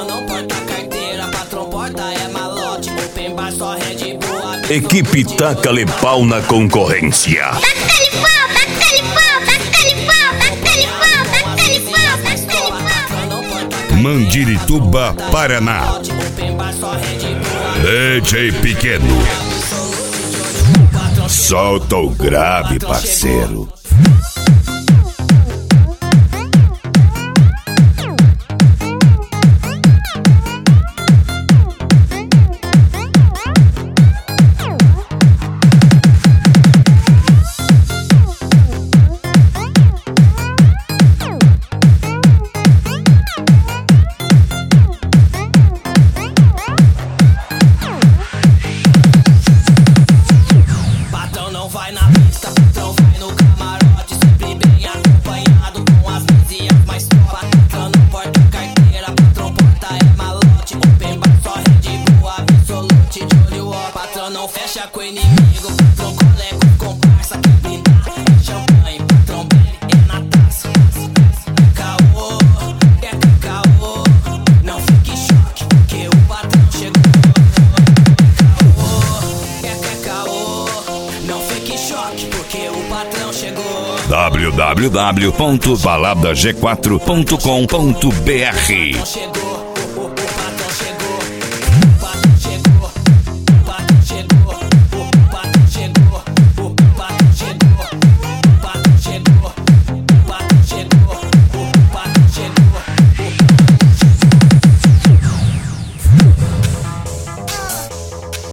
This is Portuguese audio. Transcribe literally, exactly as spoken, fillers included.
não porta carteira, patrão porta é malote. Open bar só Red Bull. Equipe Taca-lhe Pau na concorrência. Taca-lhe pau, taca-lhe pau, taca-lhe pau, taca-lhe pau, taca-lhe pau, taca-lhe pau. Mandirituba, Paraná. D J Pequeno. Solta o grave, parceiro. Vai na pista, patrão vai no camarote, sempre bem acompanhado com as vizinhas mais top. Patrão não porta carteira, patrão porta é malote. Open bar só Red Bull, absolute de olho ó. Patrão não fecha com inimigo, patrão colega com comparsa. Quer brindar é champanhe, patrão bebe é na taça. Caô, quer caô, não fique em choque porque o patrão chegou. Porque o patrão chegou. w w w ponto balada g quatro ponto com ponto b r Chegou.